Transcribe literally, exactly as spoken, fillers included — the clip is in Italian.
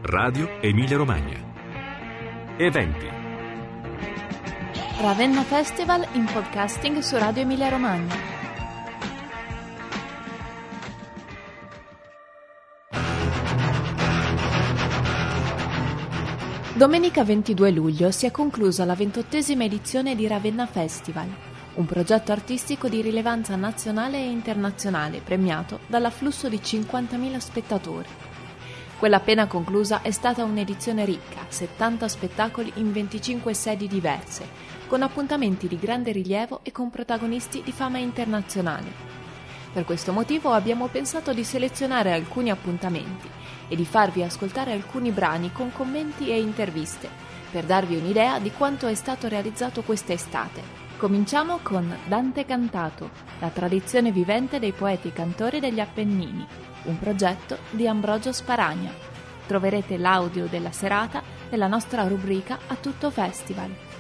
Radio Emilia Romagna. Eventi. Ravenna Festival in podcasting su Radio Emilia Romagna. Domenica ventidue luglio si è conclusa la ventottesima edizione di Ravenna Festival, un progetto artistico di rilevanza nazionale e internazionale premiato dall'afflusso di cinquantamila spettatori. Quella appena conclusa è stata un'edizione ricca, settanta spettacoli in venticinque sedi diverse, con appuntamenti di grande rilievo e con protagonisti di fama internazionale. Per questo motivo abbiamo pensato di selezionare alcuni appuntamenti e di farvi ascoltare alcuni brani con commenti e interviste, per darvi un'idea di quanto è stato realizzato quest'estate. Cominciamo con Dante Cantato, la tradizione vivente dei poeti e cantori degli Appennini, un progetto di Ambrogio Sparagna. Troverete l'audio della serata nella nostra rubrica A Tutto Festival.